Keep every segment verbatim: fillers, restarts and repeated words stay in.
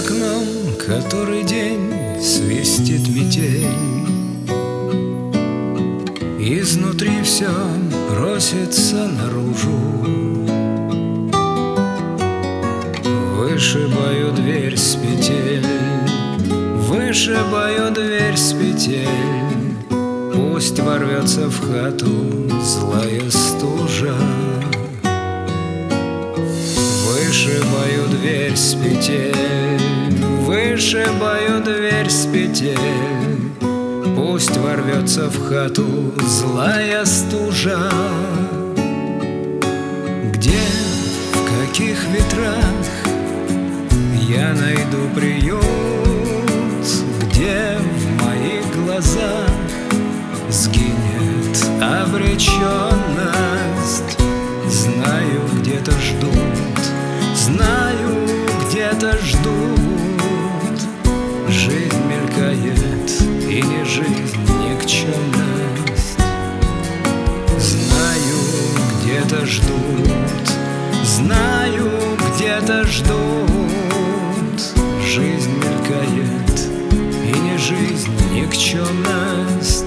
окном который день свистит метель. Изнутри все просится наружу. Вышибаю дверь с петель, вышибаю дверь с петель. Пусть ворвется в хату злая стужа. Вышибаю дверь с петель, вышибаю дверь с петель. Пусть ворвется в хату злая стужа. Где, в каких ветрах я найду приют? Где в моих глазах сгинет обреченность? Знаю, где-то ждут, знаю, где-то ждут. Жизнь мелькает, и не жизнь, никчемность. Знаю, где-то ждут, знаю, где-то ждут. Жизнь мелькает, и не жизнь, никчемность.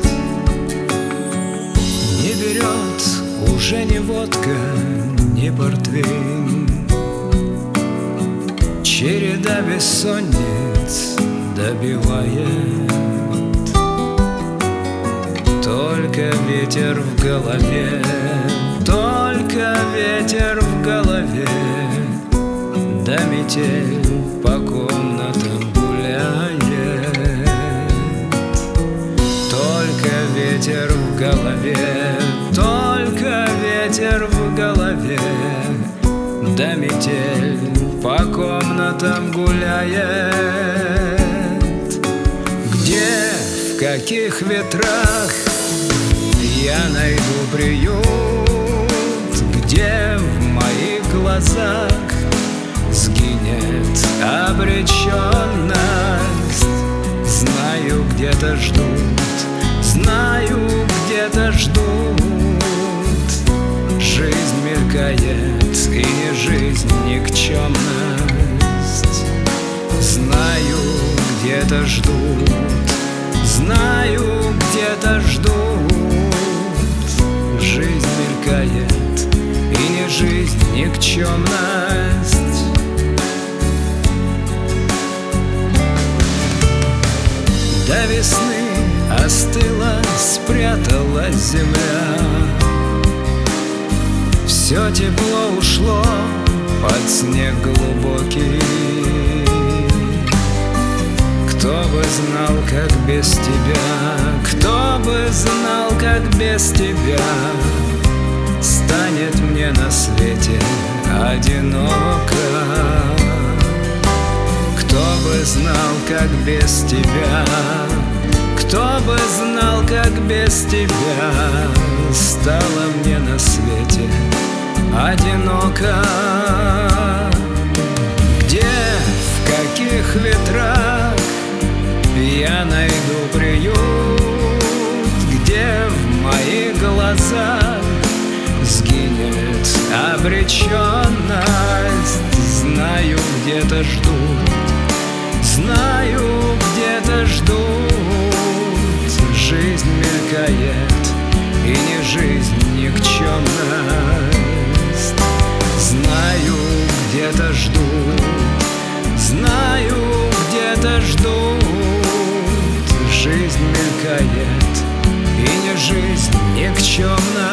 Не берет уже ни водка, ни портвейн. Череда бессонниц добивает. Только ветер в голове, только ветер в голове. Да метель по комнатам гуляет. Только ветер в голове, только ветер в голове. Да метель по комнатам гуляет. Где, в каких ветрах я найду приют? Где в моих глазах сгинет обреченность? Знаю, где-то ждут, знаю, где-то ждут. Жизнь мелькает, и не жизнь, никчемность. Знаю, где-то ждут, знаю, где-то ждут. Жизнь мелькает, и не жизнь, никчемность. До весны остыла, спряталась земля. Все тепло ушло под снег глубокий. Кто бы знал, как без тебя, кто бы знал, как без тебя станет мне на свете одиноко. Кто бы знал, как без тебя, кто бы знал, как без тебя стало мне на свете одиноко. Где, в каких ветрах я найду приют? Где в моих глазах сгинет обреченность? Знаю, где-то ждут, знаю, где-то ждут. Жизнь мелькает, и не жизнь, никчемность. Знаю, где-то ждут, знаю, где-то ждут. Жизнь мелькает, и не жизнь, никчемность.